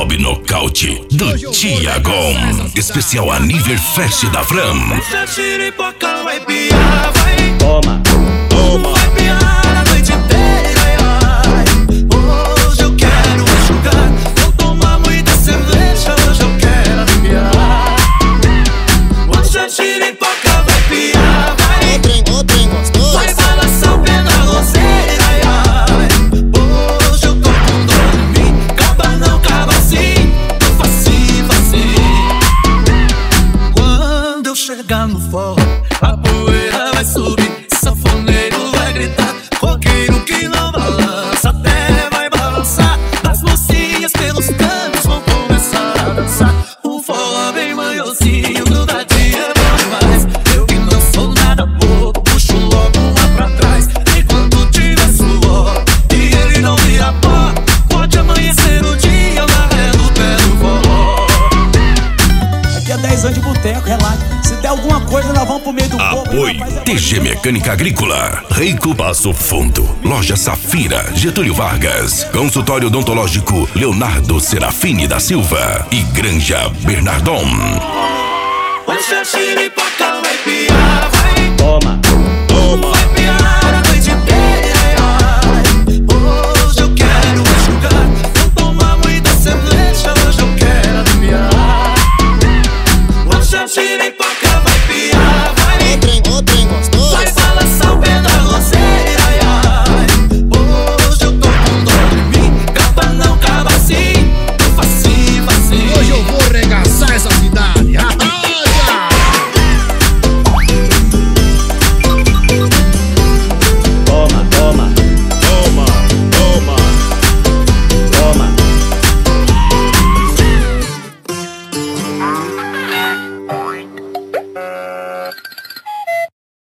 Mob Nocaute do Tiagão. Especial Aniverfest da Fram. Deixa a xiripoca, vai piar, vai. Toma, toma. Vai piar a noite inteira, ai. Hoje eu quero enxugar. Vou tomar muita cerveja, hoje eu quero aliviar. Hoje a xiripoca vai piar, vai. O trem gostoso. Vai balançar o pé na roseira, ai. Hoje eu tô com dor em mim. Acaba não, acaba assim. Facinho, facinho. Quando eu chegar no forró, a poeira vai subir, sanfoneiro vai gritar, roqueiro que não balança até vai balançar. As mocinhas pelos cantos vão começar a dançar. O forró bem manhosinho, grudadinho é bom demais. Eu que não sou nada bobo, puxo logo lá pra trás. Enquanto tiver suor e ele não vira pó, pode amanhecer o dia na ré do pé do forró. Aqui é 10 anos de boteco, relaxa. Se der alguma coisa, nós vamos pro meio do povo. Apoio TG Mecânica Agrícola, Reico Passo Fundo, Loja Safira, Getúlio Vargas, Consultório Odontológico Leonardo Serafini da Silva e Granja Bernardon. Hoje a xiripoca vai piar, vai. Toma, toma. Vai piar